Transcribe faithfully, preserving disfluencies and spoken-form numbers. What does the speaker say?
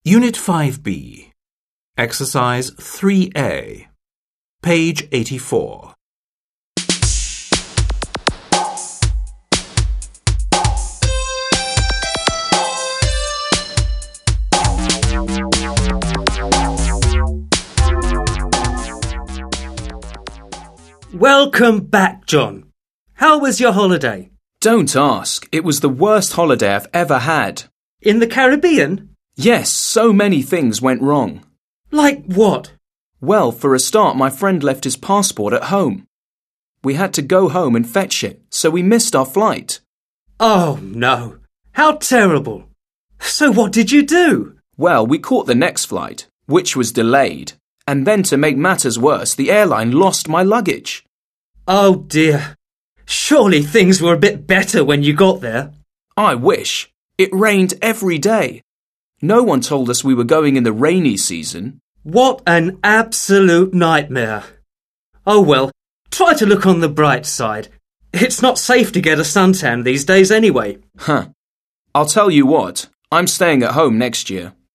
Unit five B, Exercise three A, page eighty-four. Welcome back, John. How was your holiday? Don't ask. It was the worst holiday I've ever had. In the Caribbean? Yes, so many things went wrong. Like what? Well, for a start, my friend left his passport at home. We had to go home and fetch it, so we missed our flight. Oh, no. How terrible. So what did you do? Well, we caught the next flight, which was delayed. And then to make matters worse, the airline lost my luggage. Oh, dear. Surely things were a bit better when you got there. I wish. It rained every day. No one told us we were going in the rainy season. What an absolute nightmare. Oh well, try to look on the bright side. It's not safe to get a suntan these days anyway. Huh. I'll tell you what, I'm staying at home next year.